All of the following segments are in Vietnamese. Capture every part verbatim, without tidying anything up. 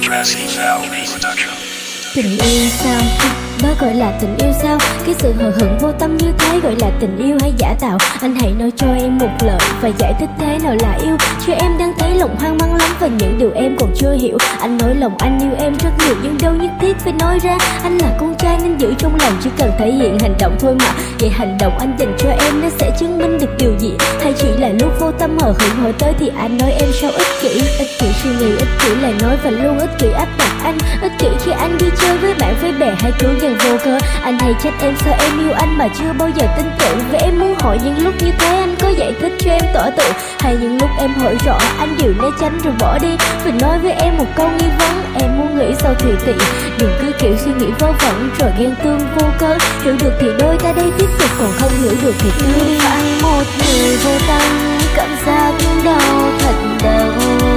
Tình yêu sao, đó gọi là tình yêu sao? Cái sự hờ hững vô tâm như thế gọi là tình yêu hay giả tạo? Anh hãy nói cho em một lời và giải thích thế nào là yêu, cho em đang thấy lòng hoang mang lắm và những điều em còn chưa hiểu. Anh nói lòng anh yêu em rất nhiều nhưng đâu nhất thiết phải nói ra. Anh là con trai nên giữ trong lòng, chỉ cần thể hiện hành động thôi mà. Vậy hành động anh dành cho em nó sẽ chứng minh được điều gì? Hay chỉ là lúc vô tâm hờ hững hỏi tới thì anh nói em sao ích kỷ? Ích kỷ suy nghĩ, ích kỷ lời nói và luôn ích kỷ áp đặt anh. Ích kỷ khi anh đi chơi với bạn với bè hay cứu nhân vô cớ. Anh hay trách em sao em yêu anh mà chưa bao giờ tin tưởng. Vậy em muốn hỏi những lúc như thế anh có giải thích cho em tỏ tượng, hay những lúc em hỏi rõ anh đều né tránh rồi bỏ đi vì nói với em một câu nghi vấn? Em muốn nghĩ sao thì tị, đừng cứ kiểu suy nghĩ vớ vẩn rồi ghen tương vô cớ. Hiểu được thì đôi ta đây tiếp tục, còn không hiểu được thì cứ đi. Anh một người vô tâm, cảm giác đau thật đau.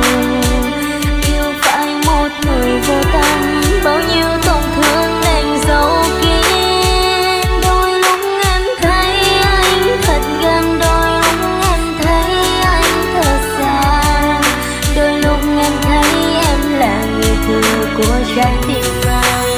Yêu phải một người vô tâm, bao nhiêu tổn thương đành giấu kín. Đôi lúc em thấy anh thật gần, đôi lúc em thấy anh thật xa. Đôi lúc em thấy em là người thừa của trái tim anh.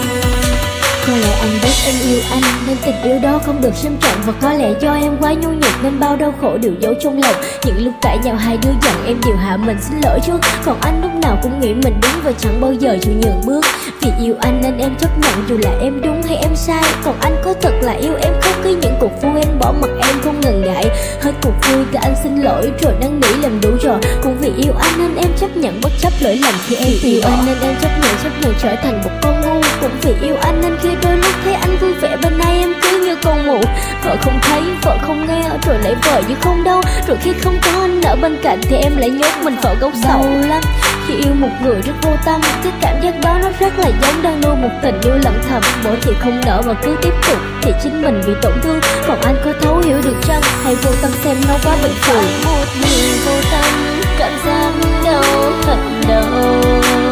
Có lẽ anh biết em yêu anh nên tình yêu đó không được xem trọng, và có lẽ do em quá nhu nhược nên bao đau khổ đều giấu trong lòng. Những lúc cãi nhau hai đứa giận em đều hạ mình xin lỗi trước, còn anh lúc nào cũng nghĩ mình đúng và chẳng bao giờ chịu nhường bước. Vì yêu anh nên em chấp nhận dù là em đúng hay em sai, còn anh có thật là yêu em không? Khi những cuộc vui anh bỏ mặc em không ngần ngại, hết cuộc vui cả anh xin lỗi rồi năn nỉ làm đủ rồi. Cũng vì yêu anh nên em chấp nhận bất chấp lỗi lầm khi em yêu anh nên em chấp nhận chấp nhận trở thành một con ngu. Cũng vì yêu anh nên khi đôi lúc thấy anh vui vẻ bên này em cứ như con mụ. Vợ không thấy, vợ không nghe rồi lấy vợ như không đâu. Rồi khi không có anh ở bên cạnh thì em lại nhốt mình vào góc sâu lắm. Khi yêu một người rất vô tâm, cái cảm giác đó nó rất là giống đang nuôi một tình yêu lặng thầm. Mỗi thì không nở mà cứ tiếp tục thì chính mình bị tổn thương. Còn anh có thấu hiểu được chăng, hay vô tâm xem nó quá bình thường? Một người vô tâm, cảm giác đau thật đau.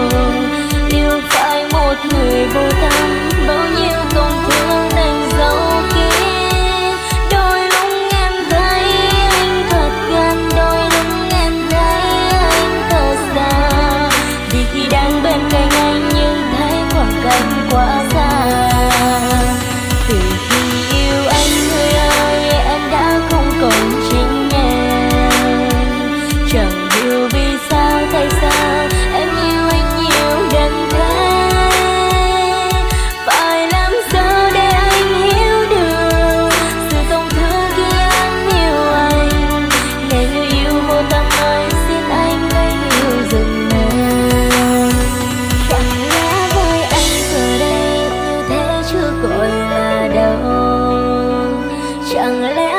Yêu phải một người vô tâm, bao nhiêu tổn thương đành giấu kín. Đôi lúc em thấy anh thật gần, đôi lúc em thấy anh thật xa. Vì khi đang bên cạnh anh nhưng thấy khoảng cách quá xa. Từ khi yêu anh người ơi em đã không còn chính em. Chẳng hiểu vì sao tại sao em yêu anh nhiều đến thế. Phải làm sao để anh hiểu được sự tổn thương khi anh yêu anh. Này người yêu vô tâm ơi xin anh hãy yêu dùm em. Chẳng lẽ với anh giờ đây như thế chưa gọi là đau? Chẳng lẽ